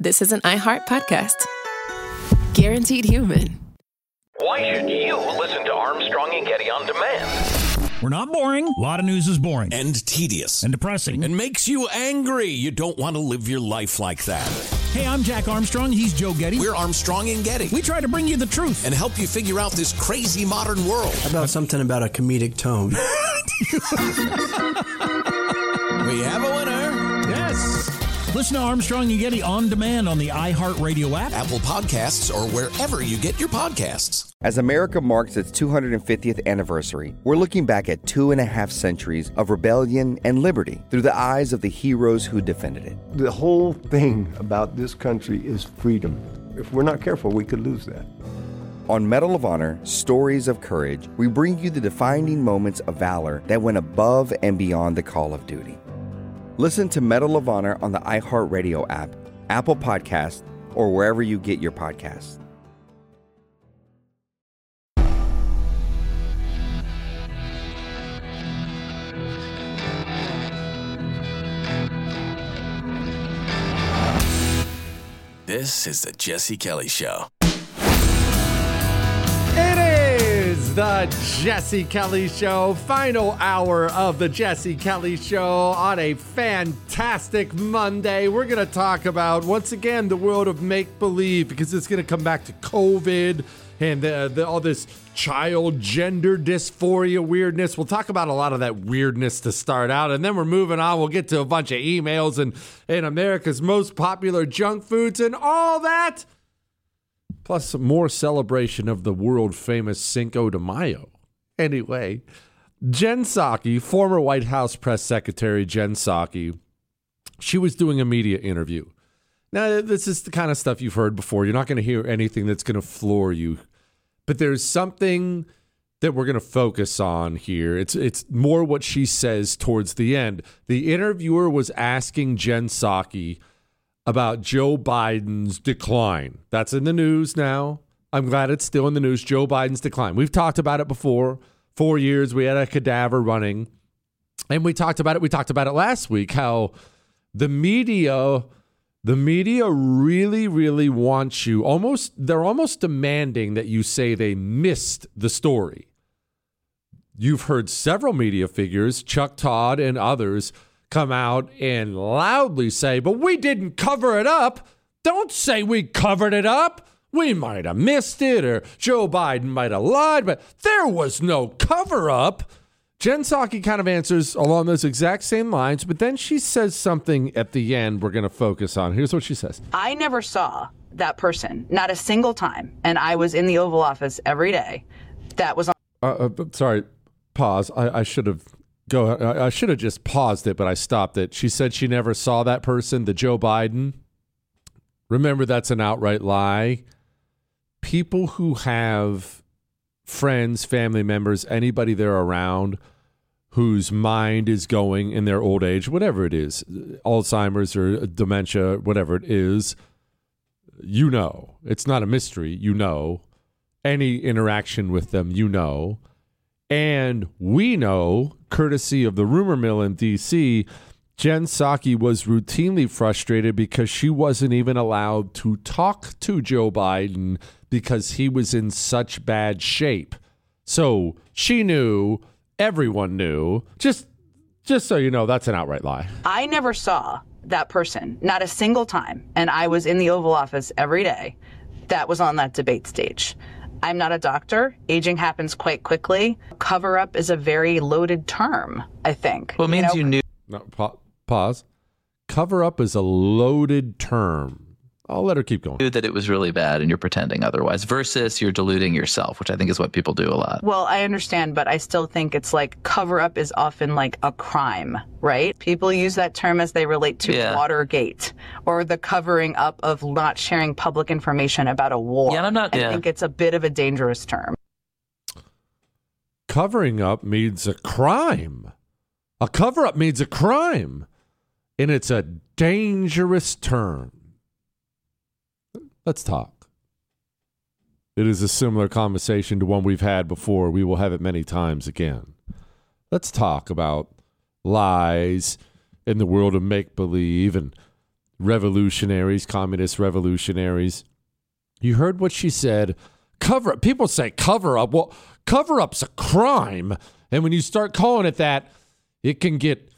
this is an iHeart podcast. Guaranteed human. Why should you listen to Armstrong and Getty on demand? We're not boring. A lot of news is boring. And tedious. And depressing. And makes you angry. You don't want to live your life like that. Hey, I'm Jack Armstrong. He's Joe Getty. We're Armstrong and Getty. We try to bring you the truth. And help you figure out this crazy modern world. How about something about a comedic tone? We have a winner. Yes. Listen to Armstrong and Getty on demand on the iHeartRadio app, Apple Podcasts, or wherever you get your podcasts. As America marks its 250th anniversary, we're looking back at 2.5 centuries of rebellion and liberty through the eyes of the heroes who defended it. The whole thing about this country is freedom. If we're not careful, we could lose that. On Medal of Honor, Stories of Courage, we bring you the defining moments of valor that went above and beyond the call of duty. Listen to Medal of Honor on the iHeartRadio app, Apple Podcasts, or wherever you get your podcasts. This is the Jesse Kelly Show. It is the Jesse Kelly Show, final hour of the Jesse Kelly Show on a fantastic Monday. We're going to talk about, once again, the world of make-believe, because it's going to come back to COVID and all this child gender dysphoria weirdness. We'll talk about a lot of that weirdness to start out, and then we're moving on. We'll get to a bunch of emails and America's most popular junk foods and all that. Plus some more celebration of the world-famous Cinco de Mayo. Anyway, Jen Psaki, former White House press secretary Jen Psaki, she was doing a media interview. Now, this is the kind of stuff you've heard before. You're not going to hear anything that's going to floor you. But there's something that we're going to focus on here. It's more what she says towards the end. The interviewer was asking Jen Psaki about Joe Biden's decline. That's in the news now. I'm glad it's still in the news. Joe Biden's decline. We've talked about it before. 4 years, we had a cadaver running. And we talked about it. We talked about it last week, how the media really, really wants you. They're almost demanding that you say they missed the story. You've heard several media figures, Chuck Todd and others, come out and loudly say, but we didn't cover it up. Don't say we covered it up. We might have missed it, or Joe Biden might have lied, but there was no cover up. Jen Psaki kind of answers along those exact same lines, but then she says something at the end we're going to focus on. Here's what she says. I never saw that person, not a single time, and I was in the Oval Office every day. That was on. Sorry, pause. I should have just paused it, but I stopped it. She said she never saw that person, the Joe Biden. Remember, that's an outright lie. People who have friends, family members, anybody they're around whose mind is going in their old age, whatever it is, Alzheimer's or dementia, whatever it is, you know. It's not a mystery. You know. Any interaction with them, you know. And we know, courtesy of the rumor mill in D.C., Jen Psaki was routinely frustrated because she wasn't even allowed to talk to Joe Biden because he was in such bad shape. So she knew, everyone knew. Just so you know, that's an outright lie. I never saw that person, not a single time, and I was in the Oval Office every day. That was on that debate stage. I'm not a doctor. Aging happens quite quickly. Cover-up is a very loaded term, I think. Well, it means you knew. No, pause. Cover-up is a loaded term. I'll let her keep going. Knew that it was really bad and you're pretending otherwise versus you're deluding yourself, which I think is what people do a lot. Well, I understand, but I still think it's like cover-up is often like a crime, right? People use that term as they relate to Watergate or the covering up of not sharing public information about a war. Yeah, I think it's a bit of a dangerous term. Covering up means a crime. A cover-up means a crime. And it's a dangerous term. Let's talk. It is a similar conversation to one we've had before. We will have it many times again. Let's talk about lies in the world of make-believe and revolutionaries, communist revolutionaries. You heard what she said. Cover up. People say cover up. Well, cover up's a crime. And when you start calling it that, it can get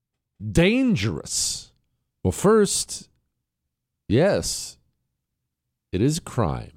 dangerous. Well, first, yes, it is a crime.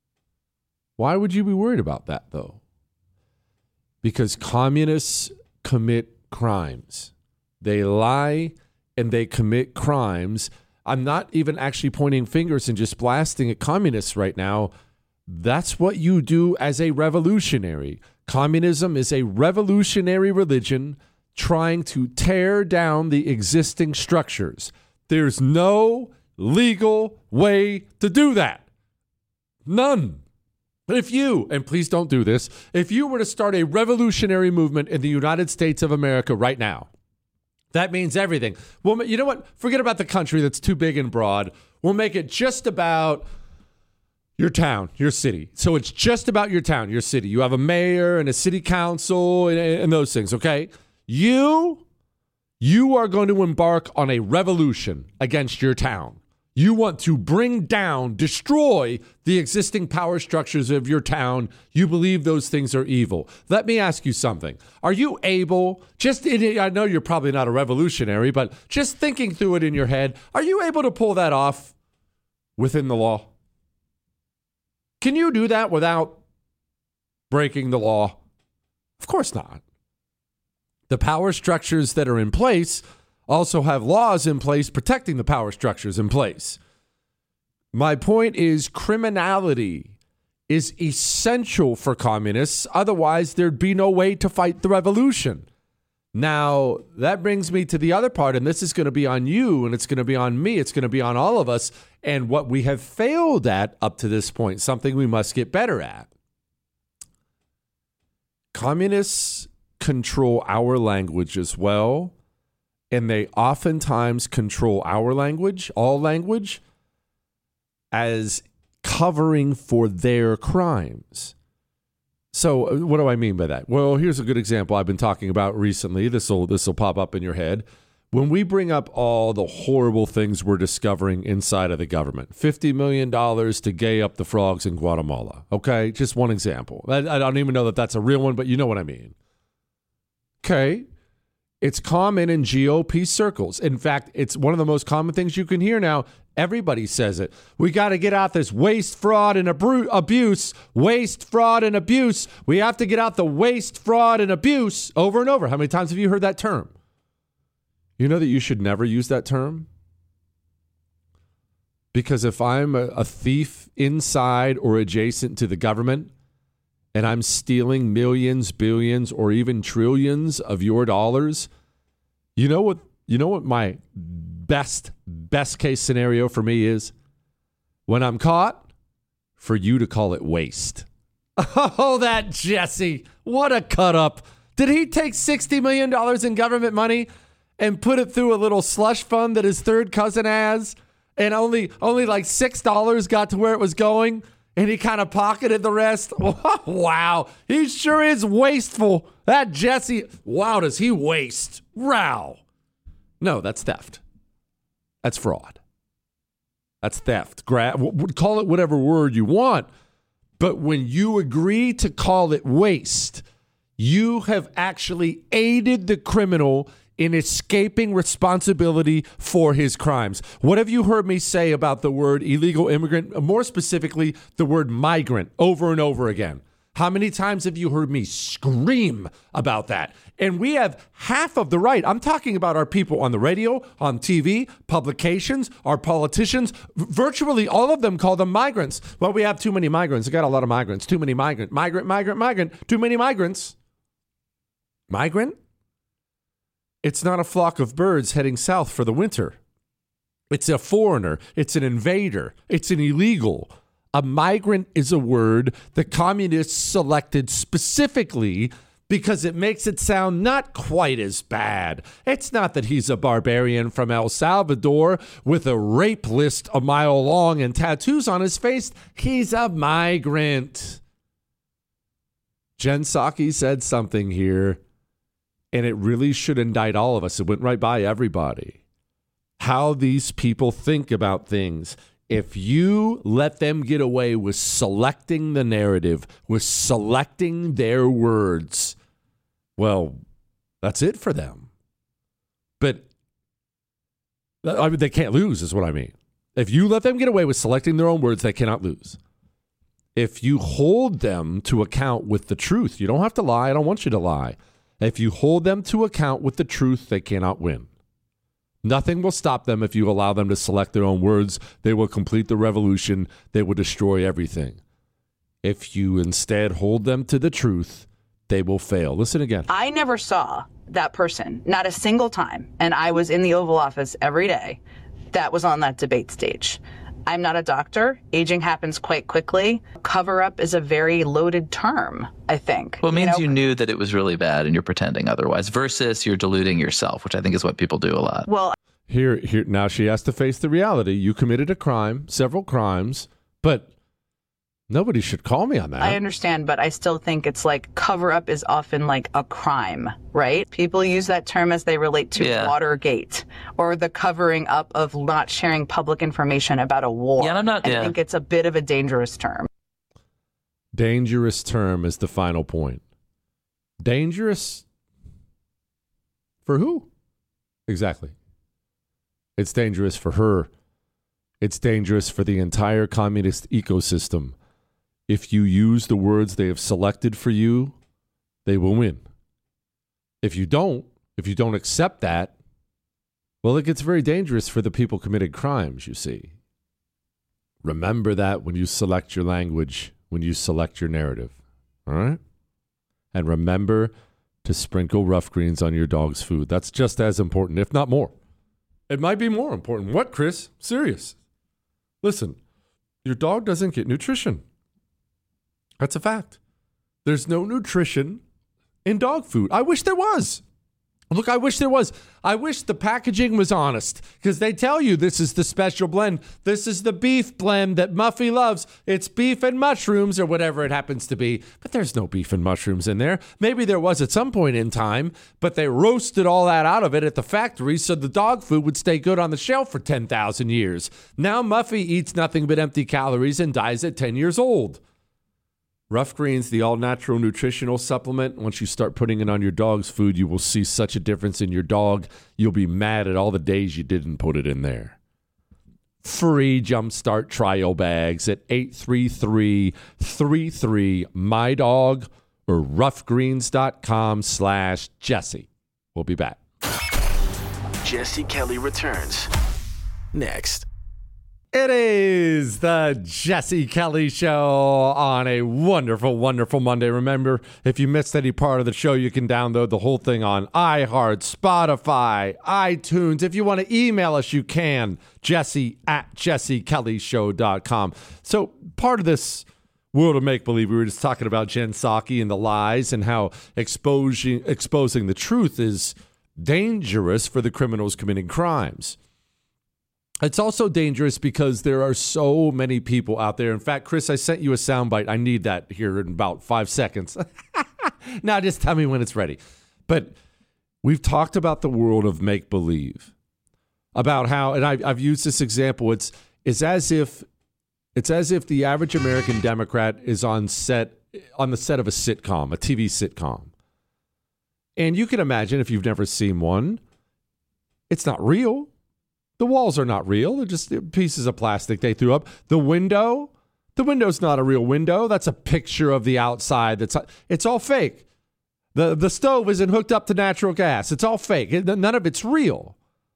Why would you be worried about that, though? Because communists commit crimes. They lie and they commit crimes. I'm not even actually pointing fingers and just blasting at communists right now. That's what you do as a revolutionary. Communism is a revolutionary religion trying to tear down the existing structures. There's no legal way to do that. None. If you, and please don't do this, if you were to start a revolutionary movement in the United States of America right now, that means everything. Well, you know what? Forget about the country that's too big and broad. We'll make it just about your town, your city. So it's just about your town, your city. You have a mayor and a city council and those things, okay? You are going to embark on a revolution against your town. You want to bring down, destroy the existing power structures of your town. You believe those things are evil. Let me ask you something. Are you able, I know you're probably not a revolutionary, but just thinking through it in your head, are you able to pull that off within the law? Can you do that without breaking the law? Of course not. The power structures that are in place also have laws in place protecting the power structures in place. My point is criminality is essential for communists. Otherwise, there'd be no way to fight the revolution. Now, that brings me to the other part, and this is going to be on you, and it's going to be on me, it's going to be on all of us, and what we have failed at up to this point, something we must get better at. Communists control our language as well, and they oftentimes control our language, all language, as covering for their crimes. So what do I mean by that? Well, here's a good example I've been talking about recently. This will pop up in your head. When we bring up all the horrible things we're discovering inside of the government, $50 million to gay up the frogs in Guatemala. Okay, just one example. I don't even know that that's a real one, but you know what I mean. Okay, it's common in GOP circles. In fact, it's one of the most common things you can hear now. Everybody says it. We got to get out this waste, fraud, and abuse. Waste, fraud, and abuse. We have to get out the waste, fraud, and abuse over and over. How many times have you heard that term? You know that you should never use that term? Because if I'm a thief inside or adjacent to the government, and I'm stealing millions, billions, or even trillions of your dollars, you know what my best case scenario for me is? When I'm caught, for you to call it waste. Oh, that Jesse, what a cut up. Did he take $60 million in government money and put it through a little slush fund that his third cousin has, and only like $6 got to where it was going? And he kind of pocketed the rest. Wow. He sure is wasteful. That Jesse, wow, does he waste? Wow. No, that's theft. That's fraud. That's theft. Call it whatever word you want. But when you agree to call it waste, you have actually aided the criminal in escaping responsibility for his crimes. What have you heard me say about the word illegal immigrant, more specifically, the word migrant, over and over again? How many times have you heard me scream about that? And we have half of the right. I'm talking about our people on the radio, on TV, publications, our politicians. Virtually all of them call them migrants. Well, we have too many migrants. We got a lot of migrants. Too many migrant. Too many migrants. Migrant? It's not a flock of birds heading south for the winter. It's a foreigner. It's an invader. It's an illegal. A migrant is a word the communists selected specifically because it makes it sound not quite as bad. It's not that he's a barbarian from El Salvador with a rape list a mile long and tattoos on his face. He's a migrant. Jen Psaki said something here, and it really should indict all of us. It went right by everybody. how these people think about things. If you let them get away with selecting the narrative, with selecting their words, well, that's it for them. But I mean, they can't lose is what I mean. If you let them get away with selecting their own words, they cannot lose. If you hold them to account with the truth, you don't have to lie. I don't want you to lie. If you hold them to account with the truth, they cannot win. Nothing will stop them if you allow them to select their own words. They will complete the revolution. They will destroy everything. If you instead hold them to the truth, they will fail. Listen again. I never saw that person, not a single time, and I was in the Oval Office every day, that was on that debate stage. I'm not a doctor. Aging happens quite quickly. Cover up is a very loaded term, I think. Well, it means you knew that it was really bad and you're pretending otherwise versus you're deluding yourself, which I think is what people do a lot. Well, here, now she has to face the reality. You committed a crime, several crimes, but nobody should call me on that. I understand, but I still think it's like cover up is often like a crime, right? People use that term as they relate to Watergate or the covering up of not sharing public information about a war. Yeah, I think it's a bit of a dangerous term. Dangerous term is the final point. Dangerous for who? Exactly. It's dangerous for her. It's dangerous for the entire communist ecosystem. If you use the words they have selected for you, they will win. If you don't accept that, well, it gets very dangerous for the people committing crimes, you see. Remember that when you select your language, when you select your narrative, all right? And remember to sprinkle rough greens on your dog's food. That's just as important, if not more. It might be more important. What, Chris? Serious. Listen, your dog doesn't get nutrition. That's a fact. There's no nutrition in dog food. I wish there was. Look, I wish there was. I wish the packaging was honest because they tell you this is the special blend. This is the beef blend that Muffy loves. It's beef and mushrooms or whatever it happens to be. But there's no beef and mushrooms in there. Maybe there was at some point in time, but they roasted all that out of it at the factory so the dog food would stay good on the shelf for 10,000 years. Now Muffy eats nothing but empty calories and dies at 10 years old. Rough Greens, the all-natural nutritional supplement, once you start putting it on your dog's food, you will see such a difference in your dog. You'll be mad at all the days you didn't put it in there. Free Jumpstart trial bags at 833-33-MY-DOG or roughgreens.com/Jesse. We'll be back. Jesse Kelly returns next. It is the Jesse Kelly Show on a wonderful, wonderful Monday. Remember, if you missed any part of the show, you can download the whole thing on iHeart, Spotify, iTunes. If you want to email us, you can. Jesse@jessekellyshow.com. So part of this world of make-believe, we were just talking about Jen Psaki and the lies and how exposing the truth is dangerous for the criminals committing crimes. It's also dangerous because there are so many people out there. In fact, Chris, I sent you a soundbite. I need that here in about 5 seconds. Now, just tell me when it's ready. But we've talked about the world of make-believe, about how, and I've used this example. It's as if the average American Democrat is on the set of a sitcom, a TV sitcom. And you can imagine if you've never seen one, it's not real. The walls are not real. They're just pieces of plastic they threw up. The window's not a real window. That's a picture of the outside. It's all fake. The stove isn't hooked up to natural gas. It's all fake. None of it's real.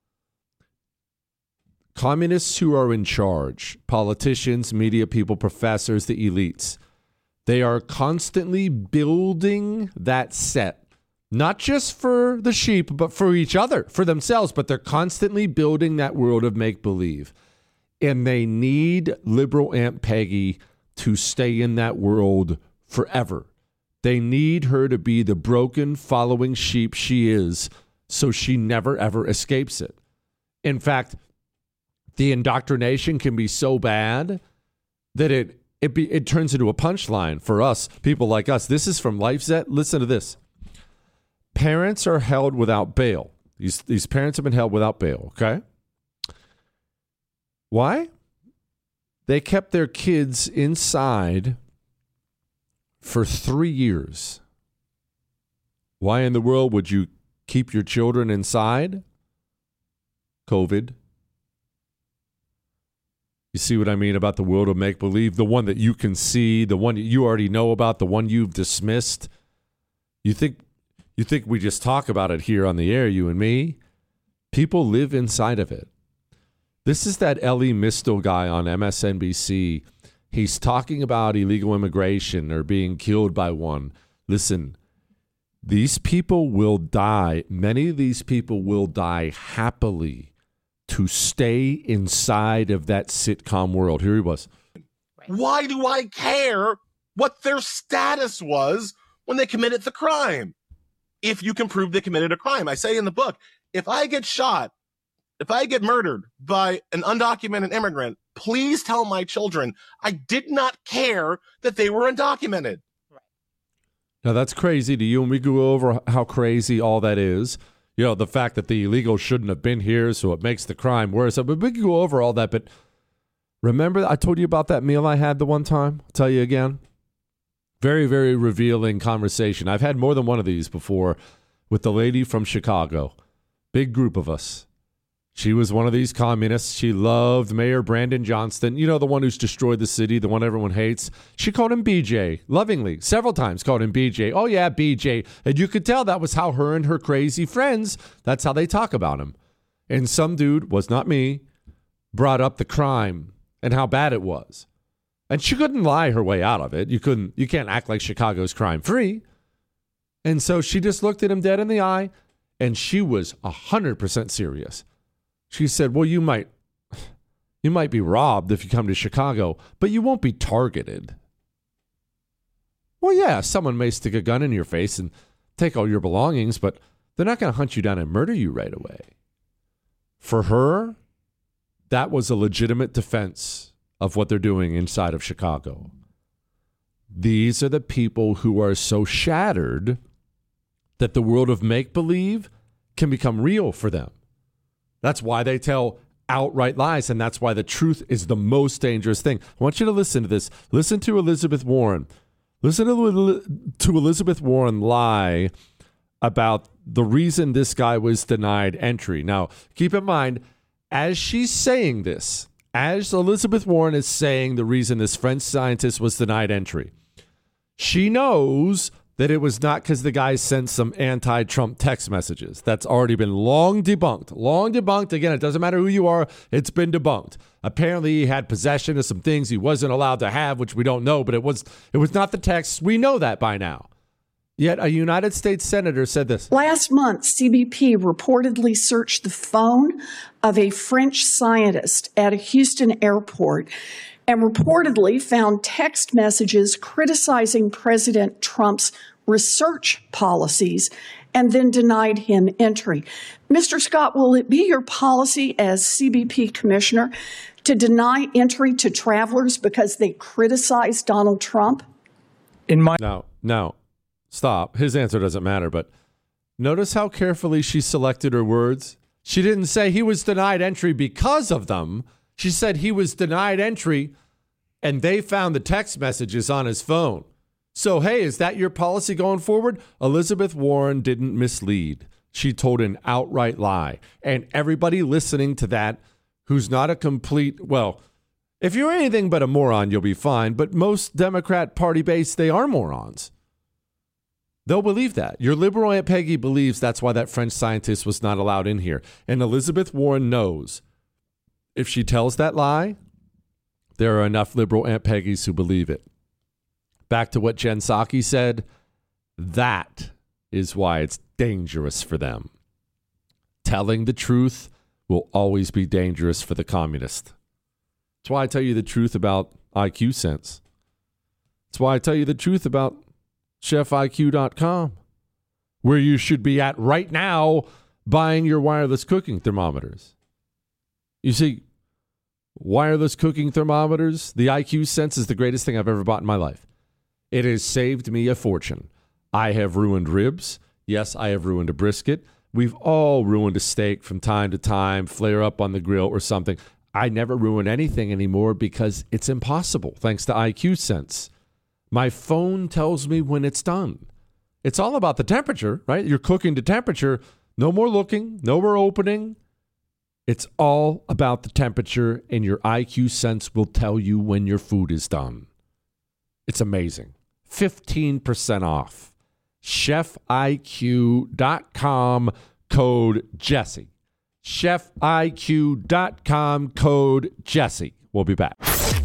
Communists who are in charge, politicians, media people, professors, the elites, they are constantly building that set. Not just for the sheep, but for each other, for themselves. But they're constantly building that world of make-believe. And they need liberal Aunt Peggy to stay in that world forever. They need her to be the broken, following sheep she is, so she never, ever escapes it. In fact, the indoctrination can be so bad that it turns into a punchline for us, people like us. This is from LifeZet. Listen to this. Parents are held without bail. These parents have been held without bail, okay? Why? They kept their kids inside for 3 years. Why in the world would you keep your children inside? COVID. You see what I mean about the world of make-believe? The one that you can see, the one that you already know about, the one you've dismissed. You think we just talk about it here on the air, you and me? People live inside of it. This is that Elie Mystal guy on MSNBC. He's talking about illegal immigration or being killed by one. Listen, these people will die. Many of these people will die happily to stay inside of that sitcom world. Here he was. Why do I care what their status was when they committed the crime? If you can prove they committed a crime. I say in the book, if I get shot, if I get murdered by an undocumented immigrant, please tell my children I did not care that they were undocumented. Now, that's crazy to you, and we go over how crazy all that is. You know, the fact that the illegal shouldn't have been here, so it makes the crime worse. But we can go over all that. But remember, I told you about that meal I had the one time? I'll tell you again. Very, very revealing conversation. I've had more than one of these before with the lady from Chicago. Big group of us. She was one of these communists. She loved Mayor Brandon Johnston. You know, the one who's destroyed the city, the one everyone hates. She called him BJ, lovingly, several times called him BJ. Oh, yeah, BJ. And you could tell that was how her and her crazy friends, that's how they talk about him. And some dude, was not me, brought up the crime and how bad it was. And she couldn't lie her way out of it. You can't act like Chicago's crime-free. And so she just looked at him dead in the eye, and she was 100% serious. She said, well, you might be robbed if you come to Chicago, but you won't be targeted. Well, yeah, someone may stick a gun in your face and take all your belongings, but they're not going to hunt you down and murder you right away. For her, that was a legitimate defense of what they're doing inside of Chicago. These are the people who are so shattered that the world of make-believe can become real for them. That's why they tell outright lies, and that's why the truth is the most dangerous thing. I want you to listen to this. Listen to Elizabeth Warren. Listen to Elizabeth Warren lie about the reason this guy was denied entry. Now, keep in mind, as she's saying this, as Elizabeth Warren is saying the reason this French scientist was denied entry, she knows that it was not because the guy sent some anti-Trump text messages. That's already been long debunked. Long debunked. Again, it doesn't matter who you are. It's been debunked. Apparently, he had possession of some things he wasn't allowed to have, which we don't know, but it was not the text. We know that by now. Yet a United States senator said this. Last month, CBP reportedly searched the phone of a French scientist at a Houston airport and reportedly found text messages criticizing President Trump's research policies and then denied him entry. Mr. Scott, will it be your policy as CBP commissioner to deny entry to travelers because they criticize Donald Trump? No, stop. His answer doesn't matter, but notice how carefully she selected her words. She didn't say he was denied entry because of them. She said he was denied entry, and they found the text messages on his phone. So, hey, is that your policy going forward? Elizabeth Warren didn't mislead. She told an outright lie. And everybody listening to that who's not a complete, well, if you're anything but a moron, you'll be fine. But most Democrat Party base, they are morons. They'll believe that. Your liberal Aunt Peggy believes that's why that French scientist was not allowed in here. And Elizabeth Warren knows if she tells that lie, there are enough liberal Aunt Peggies who believe it. Back to what Jen Psaki said, that is why it's dangerous for them. Telling the truth will always be dangerous for the communist. That's why I tell you the truth about IQ Sense. That's why I tell you the truth about ChefIQ.com, where you should be at right now buying your wireless cooking thermometers. You see, wireless cooking thermometers, the IQ Sense is the greatest thing I've ever bought in my life. It has saved me a fortune. I have ruined ribs. Yes, I have ruined a brisket. We've all ruined a steak from time to time, flare up on the grill or something. I never ruin anything anymore because it's impossible, thanks to IQ Sense. My phone tells me when it's done. It's all about the temperature, right? You're cooking to temperature. No more looking, no more opening. It's all about the temperature, and your IQ Sense will tell you when your food is done. It's amazing. 15% off. ChefIQ.com, code Jesse. ChefIQ.com, code Jesse. We'll be back.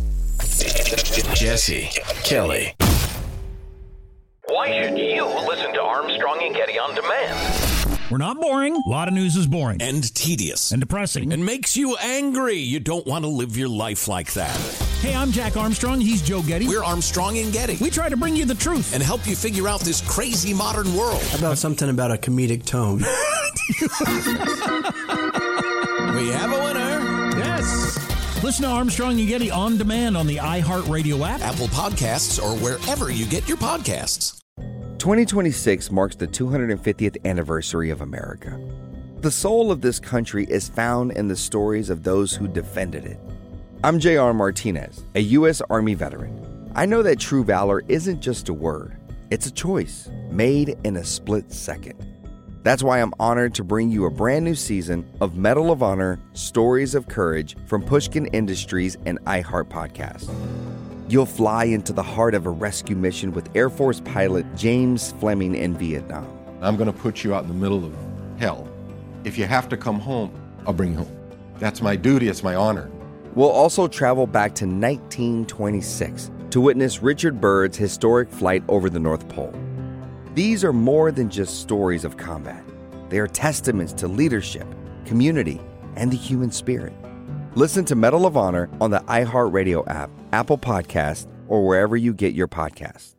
Jesse Kelly. Why should you listen to Armstrong and Getty on demand? We're not boring. A lot of news is boring. And tedious. And depressing. And makes you angry. You don't want to live your life like that. Hey, I'm Jack Armstrong. He's Joe Getty. We're Armstrong and Getty. We try to bring you the truth. And help you figure out this crazy modern world. How about something about a comedic tone? We have a winner. Yes. Listen to Armstrong and Getty on demand on the iHeartRadio app, Apple Podcasts, or wherever you get your podcasts. 2026 marks the 250th anniversary of America. The soul of this country is found in the stories of those who defended it. I'm J.R. Martinez, a U.S. Army veteran. I know that true valor isn't just a word, it's a choice made in a split second. That's why I'm honored to bring you a brand new season of Medal of Honor Stories of Courage from Pushkin Industries and iHeart Podcast. You'll fly into the heart of a rescue mission with Air Force pilot James Fleming in Vietnam. I'm going to put you out in the middle of hell. If you have to come home, I'll bring you home. That's my duty. It's my honor. We'll also travel back to 1926 to witness Richard Byrd's historic flight over the North Pole. These are more than just stories of combat. They are testaments to leadership, community, and the human spirit. Listen to Medal of Honor on the iHeartRadio app, Apple Podcast, or wherever you get your podcasts.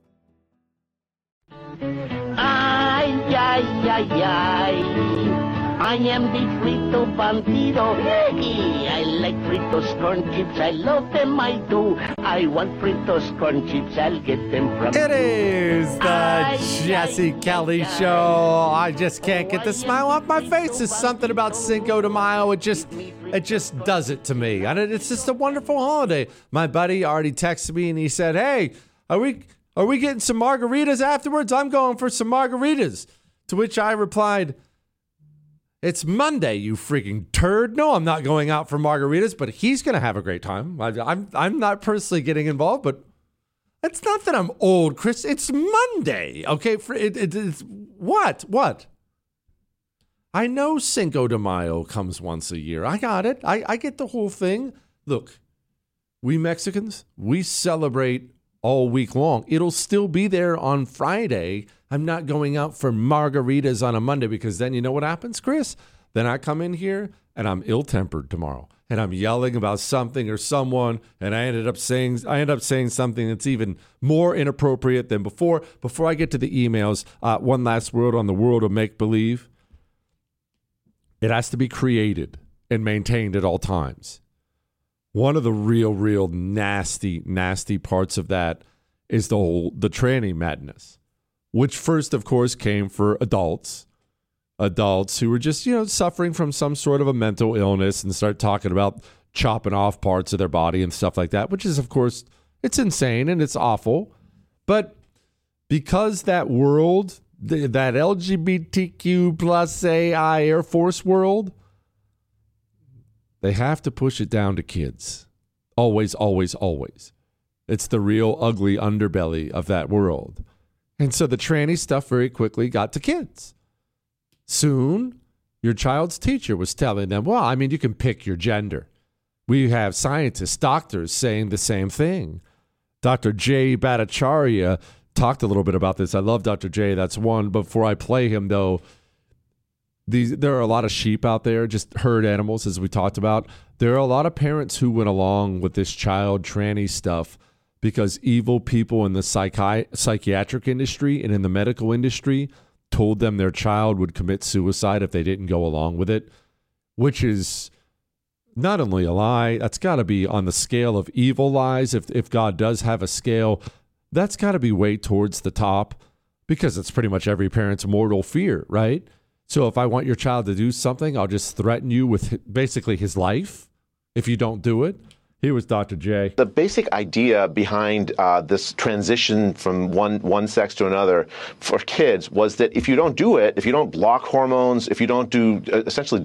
Ay, ay, ay, ay. I am the Frito Bandido. I like Fritos corn chips. I love them, I do. I want Fritos corn chips. I'll get them from It is the Jesse Kelly Show. I just can't get the smile off my face. There's something about Cinco de Mayo. It just does it to me. And it's just a wonderful holiday. My buddy already texted me and he said, "Hey, are we getting some margaritas afterwards? I'm going for some margaritas." To which I replied, "It's Monday, you freaking turd. No, I'm not going out for margaritas, but he's going to have a great time. I'm not personally getting involved, but it's not that I'm old, Chris. It's Monday, okay? It's what? I know Cinco de Mayo comes once a year. I got it. I get the whole thing. Look, we Mexicans, we celebrate all week long. It'll still be there on Friday. I'm not going out for margaritas on a Monday because then you know what happens, Chris? Then I come in here and I'm ill-tempered tomorrow and I'm yelling about something or someone and I end up saying something that's even more inappropriate than before. Before I get to the emails, one last word on the world of make-believe. It has to be created and maintained at all times. One of the real nasty parts of that is the tranny madness, which first, of course, came for adults who were just, suffering from some sort of a mental illness and start talking about chopping off parts of their body and stuff like that, which is, of course, it's insane and it's awful. But because that world, that LGBTQ plus AI Air Force world, they have to push it down to kids. Always, always, always. It's the real ugly underbelly of that world. And so the tranny stuff very quickly got to kids. Soon, your child's teacher was telling them, well, you can pick your gender. We have scientists, doctors saying the same thing. Dr. Jay Bhattacharya talked a little bit about this. I love Dr. Jay. That's one. Before I play him, though, there are a lot of sheep out there, just herd animals, as we talked about. There are a lot of parents who went along with this child tranny stuff because evil people in the psychiatric industry and in the medical industry told them their child would commit suicide if they didn't go along with it, which is not only a lie, that's got to be on the scale of evil lies. If God does have a scale, that's got to be way towards the top because it's pretty much every parent's mortal fear, right? So if I want your child to do something, I'll just threaten you with basically his life. if you don't do it. Here was Dr. J. The basic idea behind this transition from one sex to another for kids was that if you don't do it, if you don't block hormones, if you don't do essentially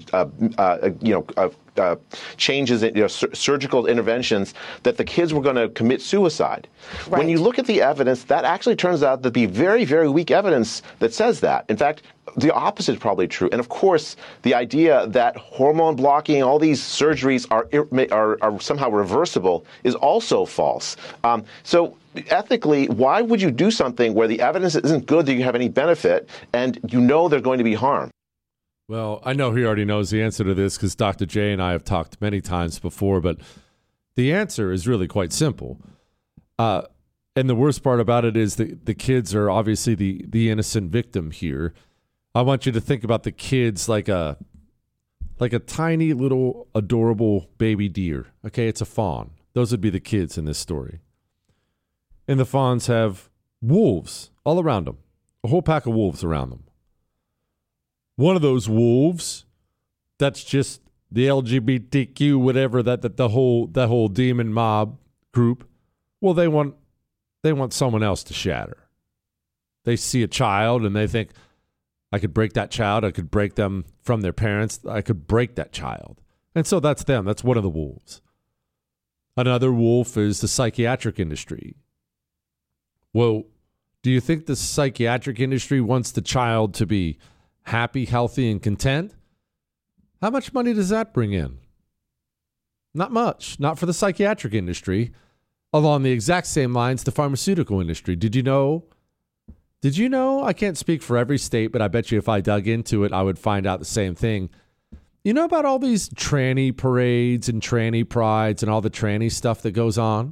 changes in surgical interventions, that the kids were going to commit suicide. Right. When you look at the evidence, that actually turns out to be very, very weak evidence that says that. In fact, the opposite is probably true. And of course, the idea that hormone blocking, all these surgeries are somehow reversible is also false. So ethically, why would you do something where the evidence isn't good that you have any benefit and you know there's going to be harm? Well, I know he already knows the answer to this because Dr. J and I have talked many times before, but the answer is really quite simple. And the worst part about it is that the kids are obviously the innocent victim here. I want you to think about the kids like a tiny little adorable baby deer. Okay, it's a fawn. Those would be the kids in this story. And the fawns have wolves all around them, a whole pack of wolves around them. One of those wolves, that's just the LGBTQ, whatever, that the whole demon mob group. Well, they want someone else to shatter. They see a child and they think, I could break that child. I could break them from their parents. I could break that child. And so that's them. That's one of the wolves. Another wolf is the psychiatric industry. Well, do you think the psychiatric industry wants the child to be happy, healthy, and content? How much money does that bring in? Not much. Not for the psychiatric industry. Along the exact same lines, the pharmaceutical industry. Did you know? I can't speak for every state, but I bet you if I dug into it, I would find out the same thing. You know about all these tranny parades and tranny prides and all the tranny stuff that goes on?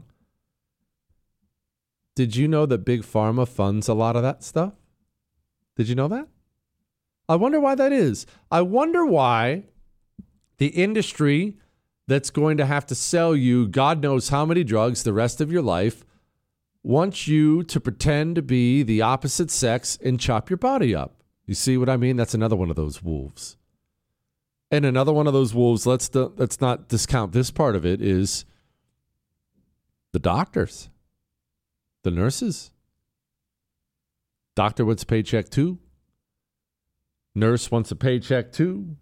Did you know that Big Pharma funds a lot of that stuff? Did you know that? I wonder why that is. I wonder why the industry that's going to have to sell you God knows how many drugs the rest of your life wants you to pretend to be the opposite sex and chop your body up. You see what I mean? That's another one of those wolves. And another one of those wolves, let's not discount this part of it, is the doctors, the nurses. Doctor wants a paycheck too. Nurse wants a paycheck too.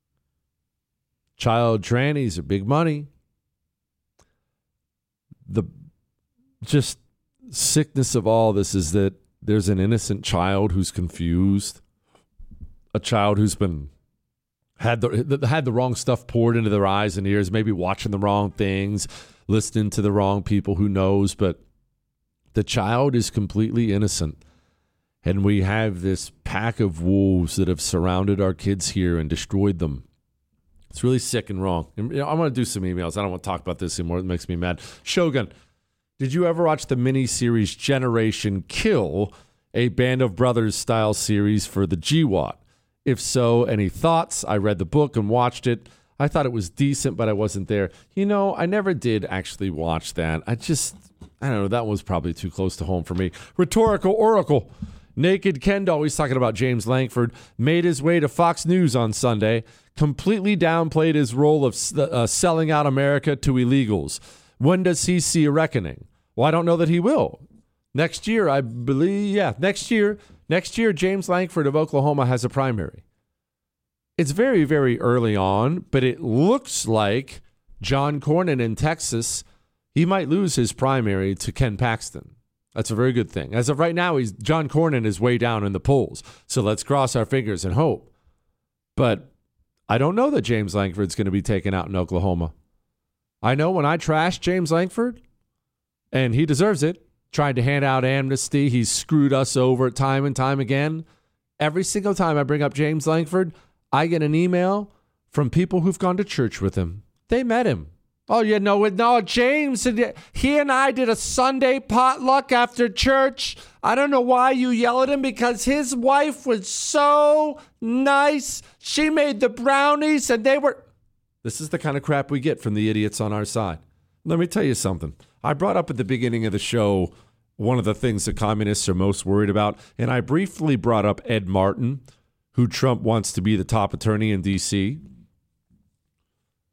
Child trannies are big money. The just sickness of all this is that there's an innocent child who's confused, a child who's been had the wrong stuff poured into their eyes and ears, maybe watching the wrong things, listening to the wrong people, who knows, but the child is completely innocent. And we have this pack of wolves that have surrounded our kids here and destroyed them. It's really sick and wrong. And, I want to do some emails. I don't want to talk about this anymore. It makes me mad. Shogun, did you ever watch the mini-series Generation Kill, a Band of Brothers style series for the GWAT? If so, any thoughts? I read the book and watched it. I thought it was decent, but I wasn't there. I never did actually watch that. I don't know. That was probably too close to home for me. Rhetorical Oracle. Naked Ken, always talking about James Langford, made his way to Fox News on Sunday, completely downplayed his role of selling out America to illegals. When does he see a reckoning? Well, I don't know that he will. Next year, I believe, next year, James Langford of Oklahoma has a primary. It's very, very early on, but it looks like John Cornyn in Texas, he might lose his primary to Ken Paxton. That's a very good thing. As of right now, John Cornyn is way down in the polls. So let's cross our fingers and hope. But I don't know that James Langford's going to be taken out in Oklahoma. I know when I trashed James Langford, and he deserves it, tried to hand out amnesty, he's screwed us over time and time again. Every single time I bring up James Langford, I get an email from people who've gone to church with him. They met him. Oh, no, James, he and I did a Sunday potluck after church. I don't know why you yell at him, because his wife was so nice. She made the brownies and they were... This is the kind of crap we get from the idiots on our side. Let me tell you something. I brought up at the beginning of the show one of the things that communists are most worried about, and I briefly brought up Ed Martin, who Trump wants to be the top attorney in D.C.,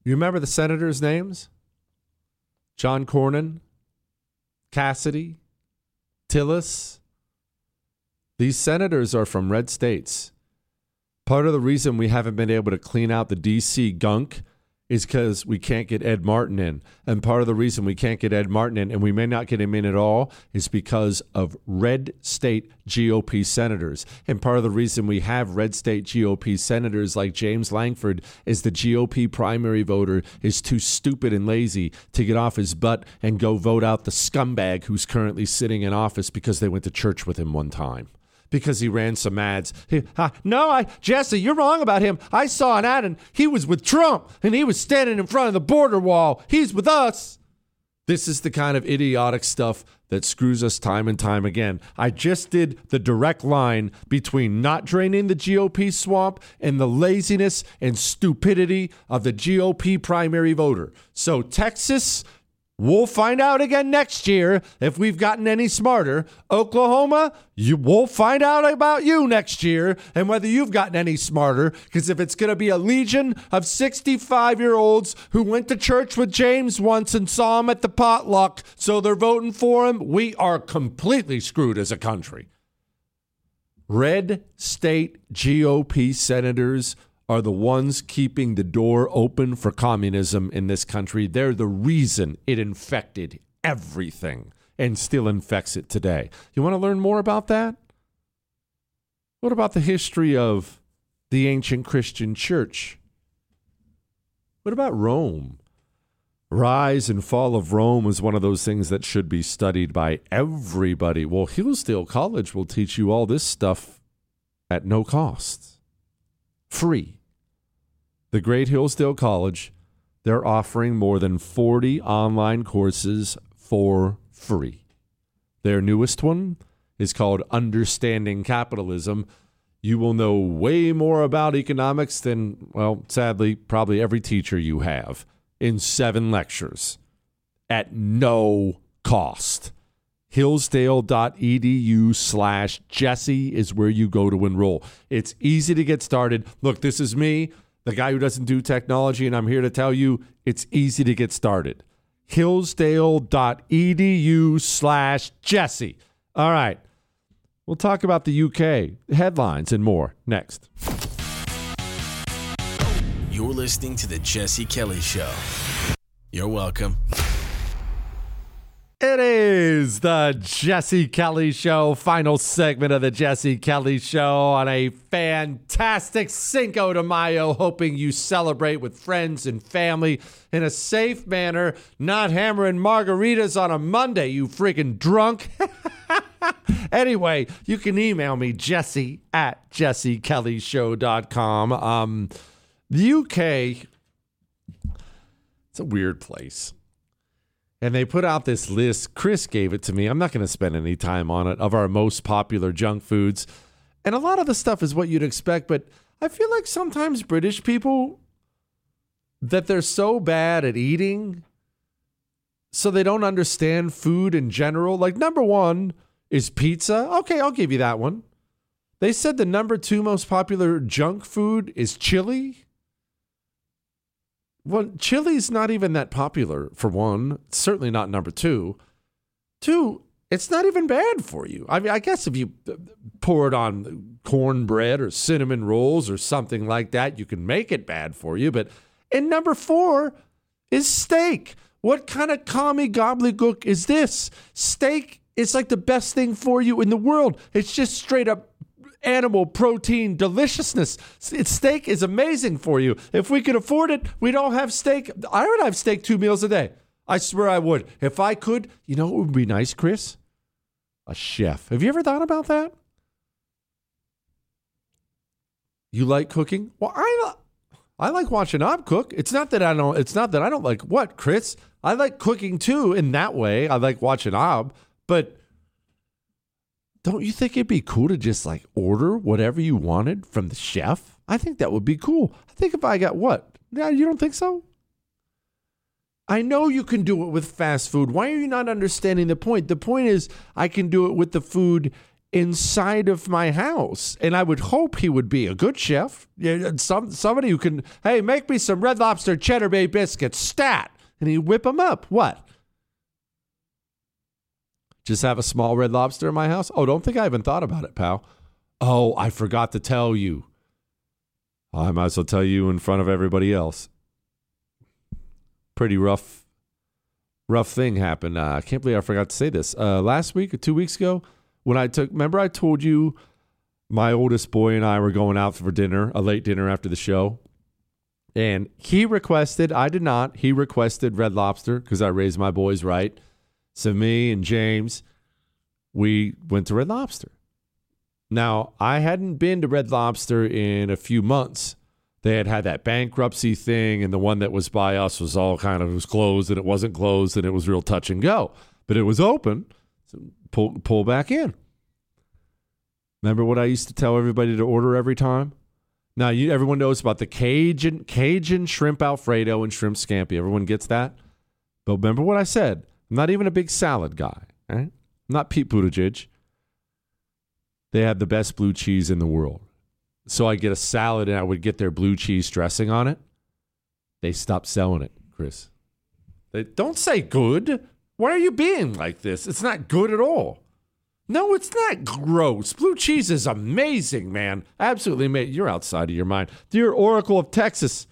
You remember the senators' names? John Cornyn, Cassidy, Tillis. These senators are from red states. Part of the reason we haven't been able to clean out the D.C. gunk is because we can't get Ed Martin in. And part of the reason we can't get Ed Martin in, and we may not get him in at all, is because of red state GOP senators. And part of the reason we have red state GOP senators like James Langford is the GOP primary voter is too stupid and lazy to get off his butt and go vote out the scumbag who's currently sitting in office because they went to church with him one time. Because he ran some ads. Jesse, you're wrong about him. I saw an ad and he was with Trump and he was standing in front of the border wall. He's with us. This is the kind of idiotic stuff that screws us time and time again. I just did the direct line between not draining the GOP swamp and the laziness and stupidity of the GOP primary voter. So Texas, we'll find out again next year if we've gotten any smarter. Oklahoma, we'll find out about you next year and whether you've gotten any smarter. Because if it's going to be a legion of 65-year-olds who went to church with James once and saw him at the potluck, so they're voting for him, we are completely screwed as a country. Red state GOP senators are the ones keeping the door open for communism in this country. They're the reason it infected everything and still infects it today. You want to learn more about that? What about the history of the ancient Christian church? What about Rome? Rise and fall of Rome is one of those things that should be studied by everybody. Well, Hillsdale College will teach you all this stuff at no cost. Free. The Great Hillsdale College, they're offering more than 40 online courses for free. Their newest one is called Understanding Capitalism. You will know way more about economics than, well, sadly, probably every teacher you have in 7 lectures at no cost. Hillsdale.edu/Jesse is where you go to enroll. It's easy to get started. Look, this is me, the guy who doesn't do technology, and I'm here to tell you it's easy to get started. Hillsdale.edu/Jesse. All right. We'll talk about the UK, headlines, and more next. You're listening to The Jesse Kelly Show. You're welcome. It is the Jesse Kelly Show, final segment of the Jesse Kelly Show on a fantastic Cinco de Mayo, hoping you celebrate with friends and family in a safe manner, not hammering margaritas on a Monday, you freaking drunk. Anyway, you can email me, jesse@jessekellyshow.com. The UK, it's a weird place. And they put out this list. Chris gave it to me. I'm not going to spend any time on it, of our most popular junk foods. And a lot of the stuff is what you'd expect, but I feel like sometimes British people, that they're so bad at eating, so they don't understand food in general. Like, number 1 is pizza. Okay, I'll give you that one. They said the number 2 most popular junk food is chili. Well, chili's not even that popular, for one. It's certainly not number 2. 2, it's not even bad for you. I mean, I guess if you pour it on cornbread or cinnamon rolls or something like that, you can make it bad for you. But and number 4 is steak. What kind of commie gobbledygook is this? Steak is like the best thing for you in the world. It's just straight up animal protein deliciousness. Steak is amazing for you. If we could afford it, we'd all have steak. I would have steak 2 meals a day. I swear I would. If I could, you know what would be nice, Chris? A chef. Have you ever thought about that? You like cooking? Well, I like watching Ob cook. It's not that I don't like what, Chris? I like cooking too in that way. I like watching Ob, but don't you think it'd be cool to just like order whatever you wanted from the chef? I think that would be cool. I think if I got what? Yeah, you don't think so? I know you can do it with fast food. Why are you not understanding the point? The point is I can do it with the food inside of my house. And I would hope he would be a good chef. Somebody who can, hey, make me some Red Lobster Cheddar Bay biscuits, stat. And he'd whip them up. What? Just have a small Red Lobster in my house? Oh, don't think I even thought about it, pal. Oh, I forgot to tell you. I might as well tell you in front of everybody else. Pretty rough thing happened. I can't believe I forgot to say this. Last week or 2 weeks ago, when remember I told you my oldest boy and I were going out for dinner, a late dinner after the show. And he requested, I did not, he requested Red Lobster because I raised my boys right. So me and James, we went to Red Lobster. Now, I hadn't been to Red Lobster in a few months. They had that bankruptcy thing, and the one that was by us was all kind of, it was closed, and it wasn't closed, and it was real touch and go. But it was open, so pull back in. Remember what I used to tell everybody to order every time? Now, everyone knows about the Cajun shrimp Alfredo and shrimp scampi. Everyone gets that? But remember what I said. I'm not even a big salad guy. Right? I'm not Pete Buttigieg. They have the best blue cheese in the world. So I get a salad and I would get their blue cheese dressing on it. They stopped selling it, Chris. They don't say good. Why are you being like this? It's not good at all. No, it's not gross. Blue cheese is amazing, man. Absolutely amazing. You're outside of your mind. Dear Oracle of Texas,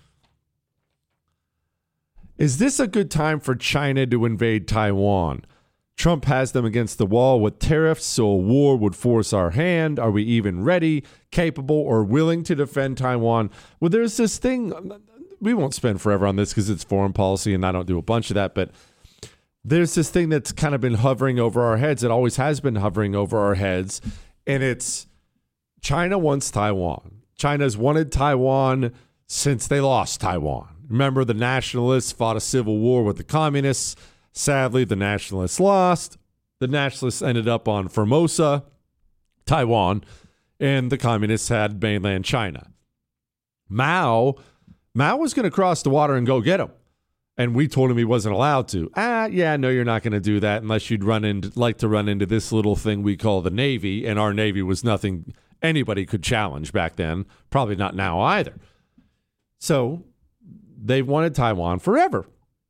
is this a good time for China to invade Taiwan? Trump has them against the wall with tariffs, so a war would force our hand. Are we even ready, capable, or willing to defend Taiwan? Well, there's this thing. We won't spend forever on this because it's foreign policy, and I don't do a bunch of that, but there's this thing that's kind of been hovering over our heads. It always has been hovering over our heads, and it's China wants Taiwan. China's wanted Taiwan since they lost Taiwan. Remember, the nationalists fought a civil war with the communists. Sadly, the nationalists lost. The nationalists ended up on Formosa, Taiwan, and the communists had mainland China. Mao was going to cross the water and go get them. And we told him he wasn't allowed to. No, you're not going to do that unless you'd like to run into this little thing we call the Navy. And our Navy was nothing anybody could challenge back then. Probably not now either. So they wanted Taiwan forever.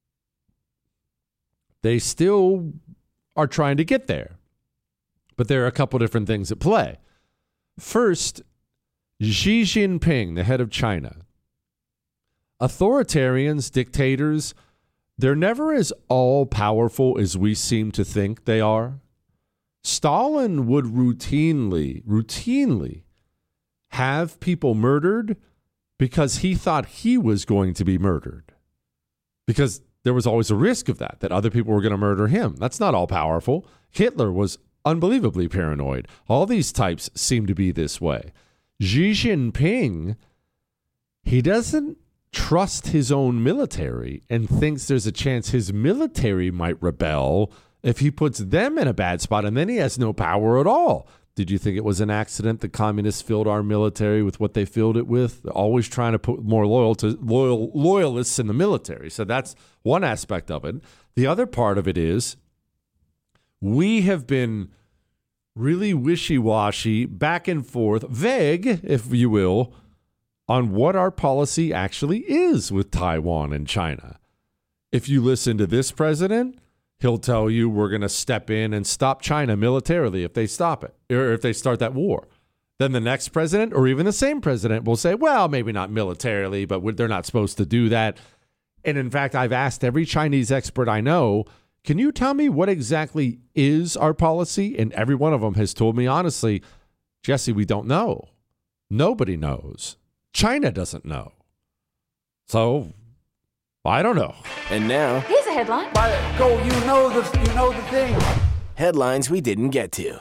They still are trying to get there. But there are a couple different things at play. First, Xi Jinping, the head of China. Authoritarians, dictators, they're never as all-powerful as we seem to think they are. Stalin would routinely have people murdered because he thought he was going to be murdered. Because there was always a risk of that other people were going to murder him. That's not all powerful. Hitler was unbelievably paranoid. All these types seem to be this way. Xi Jinping, he doesn't trust his own military and thinks there's a chance his military might rebel if he puts them in a bad spot, and then he has no power at all. Did you think it was an accident the communists filled our military with what they filled it with? They're always trying to put more loyalists in the military. So that's one aspect of it. The other part of it is we have been really wishy-washy, back and forth, vague, if you will, on what our policy actually is with Taiwan and China. If you listen to this president, he'll tell you we're going to step in and stop China militarily if they stop it, or if they start that war. Then the next president, or even the same president, will say, well, maybe not militarily, but they're not supposed to do that. And in fact, I've asked every Chinese expert I know, can you tell me what exactly is our policy? And every one of them has told me, honestly, Jesse, we don't know. Nobody knows. China doesn't know. So I don't know. And now, here's a headline. You know the thing. Headlines we didn't get to.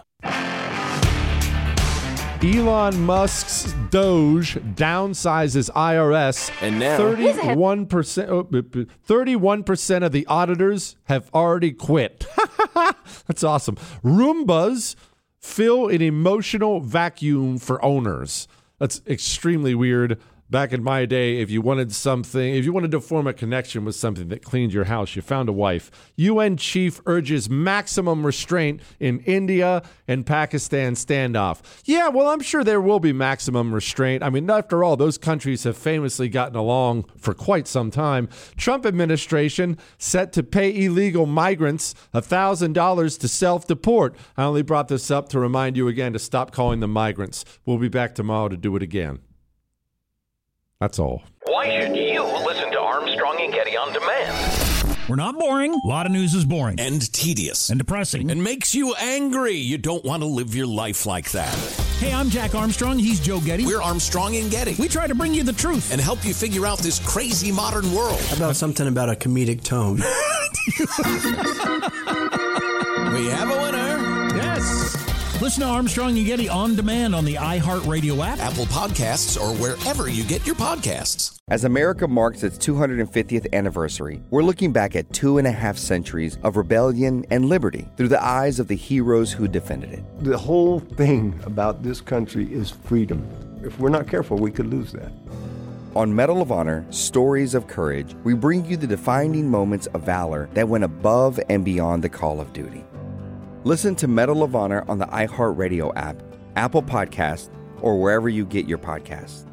Elon Musk's Doge downsizes IRS. And now, 31% of the auditors have already quit. That's awesome. Roombas fill an emotional vacuum for owners. That's extremely weird. Back in my day, if you wanted to form a connection with something that cleaned your house, you found a wife. UN chief urges maximum restraint in India and Pakistan standoff. Yeah, well, I'm sure there will be maximum restraint. I mean, after all, those countries have famously gotten along for quite some time. Trump administration set to pay illegal migrants $1,000 to self-deport. I only brought this up to remind you again to stop calling them migrants. We'll be back tomorrow to do it again. That's all. Why should you listen to Armstrong and Getty on demand? We're not boring. A lot of news is boring. And tedious. And depressing. And makes you angry. You don't want to live your life like that. Hey, I'm Jack Armstrong. He's Joe Getty. We're Armstrong and Getty. We try to bring you the truth. And help you figure out this crazy modern world. How about something about a comedic tone? We have a winner. Yes. Listen to Armstrong and Getty on demand on the iHeartRadio app, Apple Podcasts, or wherever you get your podcasts. As America marks its 250th anniversary, we're looking back at 2.5 centuries of rebellion and liberty through the eyes of the heroes who defended it. The whole thing about this country is freedom. If we're not careful, we could lose that. On Medal of Honor, Stories of Courage, we bring you the defining moments of valor that went above and beyond the call of duty. Listen to Medal of Honor on the iHeartRadio app, Apple Podcasts, or wherever you get your podcasts.